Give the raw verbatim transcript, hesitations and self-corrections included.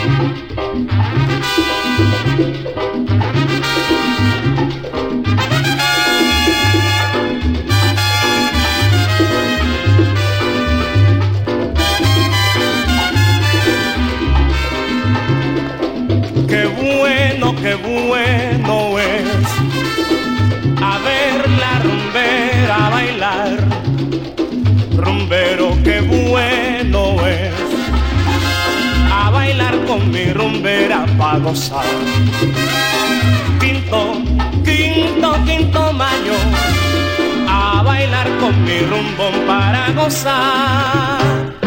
Qué bueno, qué bueno es a ver la rumbera bailar. Rumbero, qué bueno es a bailar con mi rumbera pa' gozar. Quinto, quinto, quinto mayo, a bailar con mi rumbón para gozar.